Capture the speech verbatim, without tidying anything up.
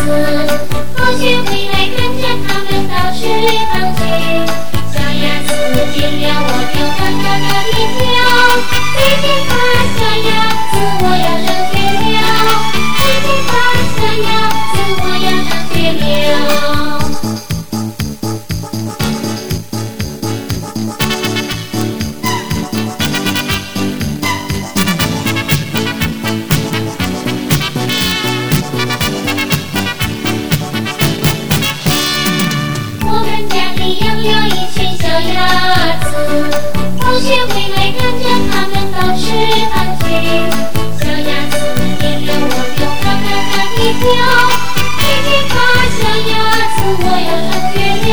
子，同学回来看见他们到处放学。小鸭子见了我就咯咯咯地叫，最近吧小鸭子我要上学了，最近吧小鸭子我要上学了。我们家里养了一群小鸭子，同学回来看见它们到处放学。小鸭子见了我就咯咯咯地叫，最近吧小鸭子我要上学了。